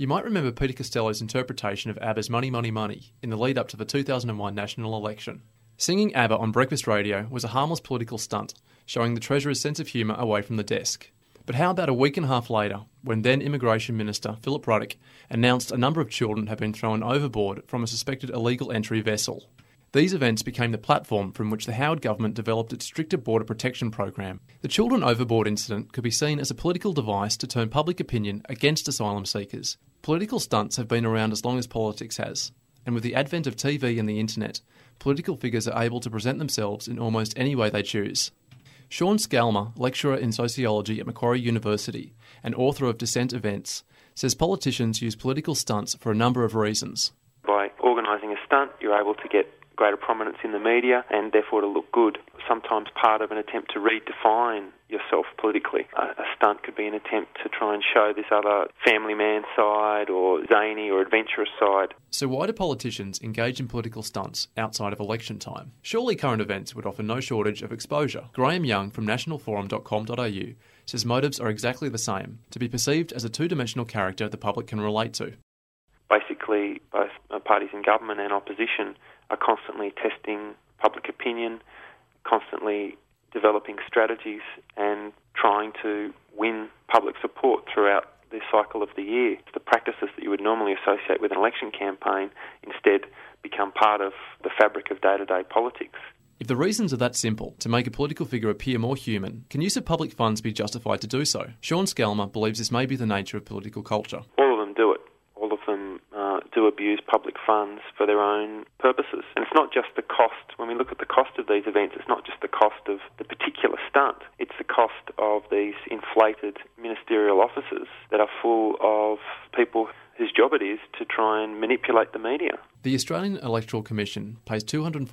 You might remember Peter Costello's interpretation of ABBA's Money, Money, Money in the lead up to the 2001 national election. Singing ABBA on breakfast radio was a harmless political stunt, showing the Treasurer's sense of humour away from the desk. But how about a week and a half later, when then Immigration Minister Philip Ruddock announced a number of children had been thrown overboard from a suspected illegal entry vessel? These events became the platform from which the Howard government developed its stricter border protection program. The children overboard incident could be seen as a political device to turn public opinion against asylum seekers. Political stunts have been around as long as politics has, and with the advent of TV and the internet, political figures are able to present themselves in almost any way they choose. Sean Scalmer, lecturer in sociology at Macquarie University and author of Dissent Events, says politicians use political stunts for a number of reasons. By organising a stunt, you're able to get greater prominence in the media and therefore to look good. Sometimes part of an attempt to redefine yourself politically. A stunt could be an attempt to try and show this other family man side or zany or adventurous side. So why do politicians engage in political stunts outside of election time? Surely current events would offer no shortage of exposure. Graham Young from nationalforum.com.au says motives are exactly the same, to be perceived as a two-dimensional character the public can relate to. Basically, both parties in government and opposition are constantly testing public opinion, constantly developing strategies and trying to win public support throughout the cycle of the year. The practices that you would normally associate with an election campaign instead become part of the fabric of day-to-day politics. If the reasons are that simple, to make a political figure appear more human, can use of public funds be justified to do so? Sean Scalmer believes this may be the nature of political culture. All of them do it. All of them do abuse public funds for their own purposes. And it's not just the cost. When we look at the cost of these events, it's not just the cost of the particular stunt. It's the cost of these inflated ministerial offices that are full of people whose job it is to try and manipulate the media. The Australian Electoral Commission pays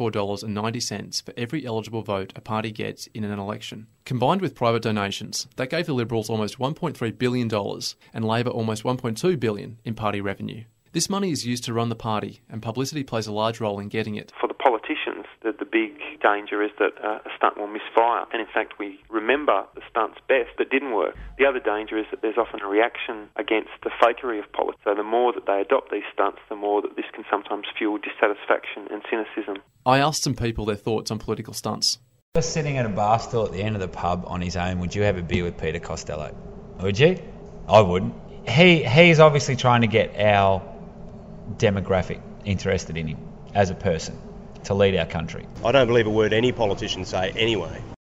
$204.90 for every eligible vote a party gets in an election. Combined with private donations, that gave the Liberals almost $1.3 billion and Labor almost $1.2 billion in party revenue. This money is used to run the party, and publicity plays a large role in getting it. For the politicians, the big danger is that a stunt will misfire. And in fact, we remember the stunts best that didn't work. The other danger is that there's often a reaction against the fakery of politics. So the more that they adopt these stunts, the more that this can sometimes fuel dissatisfaction and cynicism. I asked some people their thoughts on political stunts. Just sitting at a bar stool at the end of the pub on his own, would you have a beer with Peter Costello? Would you? I wouldn't. He's obviously trying to get our demographic interested in him as a person to lead our country. I don't believe a word any politicians say anyway.